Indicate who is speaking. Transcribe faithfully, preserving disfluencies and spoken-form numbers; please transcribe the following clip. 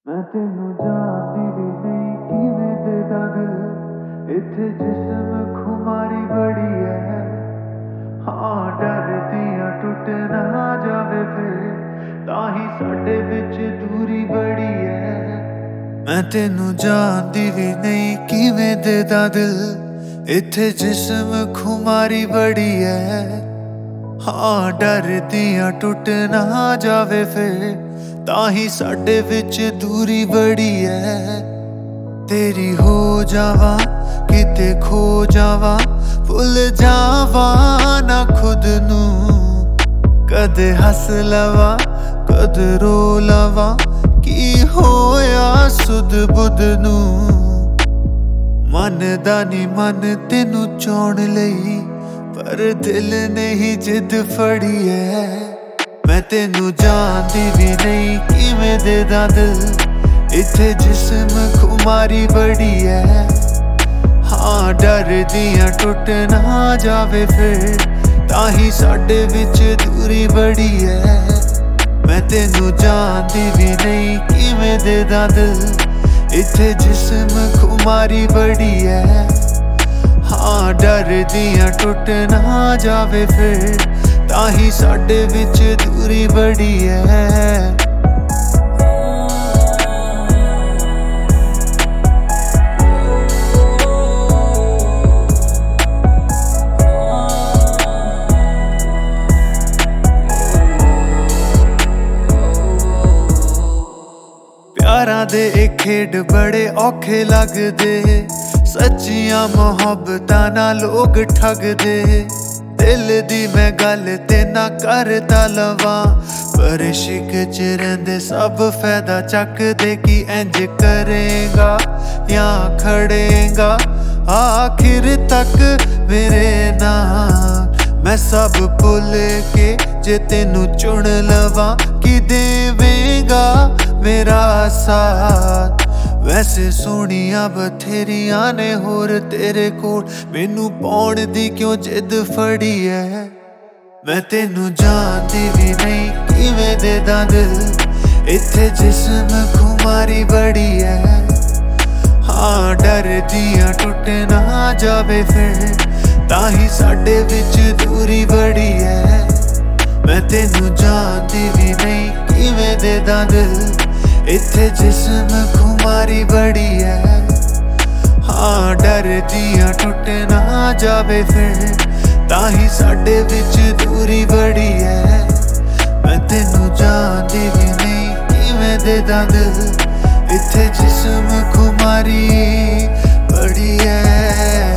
Speaker 1: मैं तेनू जानदी भी नहीं किवें देदा दिल इत्थे जिस्म खुमारी बड़ी है। हाँ डरदियां टुट ना जावे फिर ताही साडे विच दूरी बड़ी है। मैं तेनू जानदी भी नहीं किवें देदा दिल इत्थे जिस्म खुमारी बड़ी है। हाँ डरदियां टुट ना जावे फिर ताही साडे विच दूरी बड़ी है। तेरी हो जावा किते खो जावा भुल जावा ना खुद नू कदे हस लवा कद रो लवा की होया सुध बुध नू मन दा नी मन तेनू चाहण लई पर दिल नहीं जिद फड़ी है। मैं तेनू जानदी भी नहीं किवें देदा दिल इत्थे जिस्म खुमारी बड़ी है। हाँ डरदियां टुट ना जावे फिर ताही साडे विच दूरी बड़ी है। मैं तेनू जानदी भी नहीं किवें देदा दिल इत्थे जिस्म खुमारी बड़ी है। हाँ डरदियां टुट ना जावे फिर ताही साडे विच दूरी बड़ी है। प्यारां दे ए खेड बड़े औखे लगदे सच्चियां मोहब्बतां नाल लोग ठगदे। दिल दी मैं गल ते ना करता लवा पर इश्क च रहिंदे सब फायदा चकदे कि इंज करेगा या खड़ेगा आखिर तक मेरे नाल। मैं सब भुल के जे तेनू चुन लवा कि देवेगा मेरा साथ। वैसे सोहणियां बथेरियां ने होर तेरे कोल मैनू पाउण दी क्यों जिद फड़ी है। मैं तेनू जानदी भी नहीं किवें देदा दिल इत्थे जिस्म खुमारी बड़ी है। हाँ डरदियां टुट ना जावे फिर ताही साडे विच दूरी बड़ी है। मैं तेनू जानदी भी नहीं किवें देदा दिल इत्थे जिस्म खुमारी बड़ी है। हाँ डरदियां टुट ना जावे फिर ताही साडे विच दूरी बड़ी है। मैं तेनू जानदी भी नहीं किवें देदा दिल इत्थे जिस्म खुमारी बड़ी है।